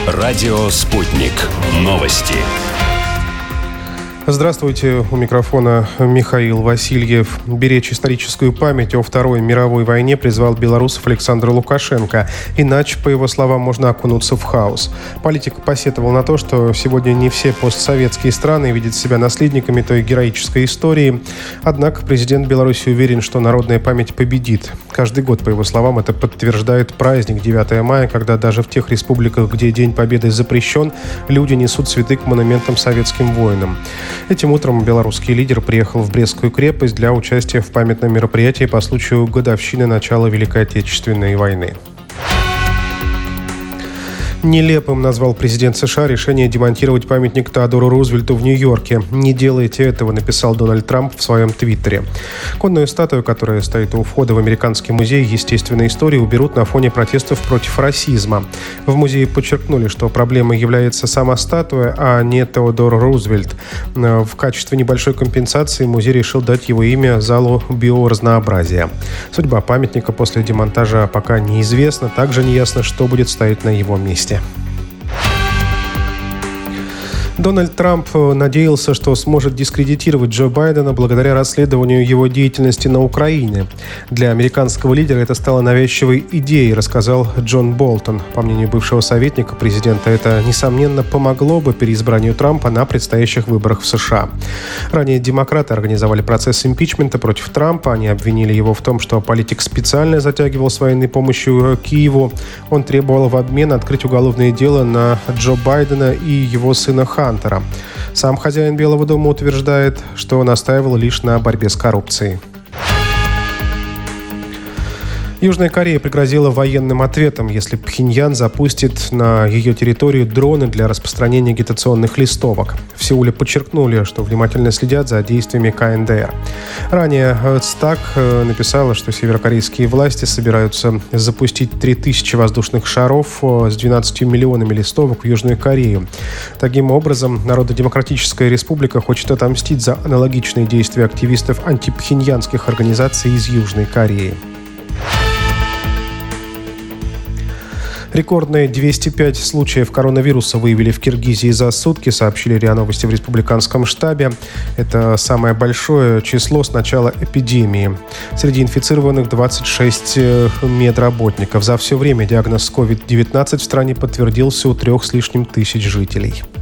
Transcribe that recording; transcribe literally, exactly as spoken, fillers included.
Радио «Спутник». Новости. Здравствуйте, у микрофона Михаил Васильев. Беречь историческую память о Второй мировой войне призвал белорусов Александр Лукашенко. Иначе, по его словам, можно окунуться в хаос. Политик посетовал на то, что сегодня не все постсоветские страны видят себя наследниками той героической истории. Однако президент Беларуси уверен, что народная память победит. Каждый год, по его словам, это подтверждает праздник девятого мая, когда даже в тех республиках, где День Победы запрещен, люди несут цветы к монументам советским воинам. Этим утром белорусский лидер приехал в Брестскую крепость для участия в памятном мероприятии по случаю годовщины начала Великой Отечественной войны. Нелепым назвал президент США решение демонтировать памятник Теодору Рузвельту в Нью-Йорке. «Не делайте этого», написал Дональд Трамп в своем твиттере. Конную статую, которая стоит у входа в Американский музей естественной истории, уберут на фоне протестов против расизма. В музее подчеркнули, что проблемой является сама статуя, а не Теодор Рузвельт. В качестве небольшой компенсации музей решил дать его имя залу биоразнообразия. Судьба памятника после демонтажа пока неизвестна. Также неясно, что будет стоять на его месте. Дональд Трамп надеялся, что сможет дискредитировать Джо Байдена благодаря расследованию его деятельности на Украине. Для американского лидера это стало навязчивой идеей, рассказал Джон Болтон. По мнению бывшего советника президента, это, несомненно, помогло бы переизбранию Трампа на предстоящих выборах в США. Ранее демократы организовали процесс импичмента против Трампа. Они обвинили его в том, что политик специально затягивал с военной помощью Киеву. Он требовал в обмен открыть уголовное дело на Джо Байдена и его сына Хантера. Сам хозяин Белого дома утверждает, что настаивал лишь на борьбе с коррупцией. Южная Корея пригрозила военным ответом, если Пхеньян запустит на ее территорию дроны для распространения агитационных листовок. В Сеуле подчеркнули, что внимательно следят за действиями ка эн дэ эр. Ранее ЦТАК написала, что северокорейские власти собираются запустить три тысячи воздушных шаров с двенадцатью миллионами листовок в Южную Корею. Таким образом, Народно-демократическая республика хочет отомстить за аналогичные действия активистов антипхеньянских организаций из Южной Кореи. Рекордные двести пять случаев коронавируса выявили в Киргизии за сутки, сообщили РИА Новости в республиканском штабе. Это самое большое число с начала эпидемии. Среди инфицированных двадцать шесть медработников. За все время диагноз ковид девятнадцать в стране подтвердился у трех с лишним тысяч жителей.